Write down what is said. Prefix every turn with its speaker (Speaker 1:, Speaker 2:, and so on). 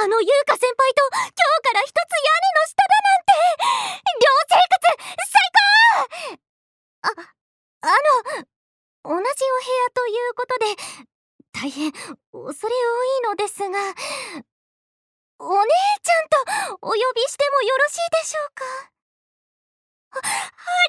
Speaker 1: 優香先輩と今日から一つ屋根の下だなんて、寮生活最高！同じお部屋ということで大変恐れ多いのですが、お姉ちゃんとお呼びしてもよろしいでしょうか？ありがとうござい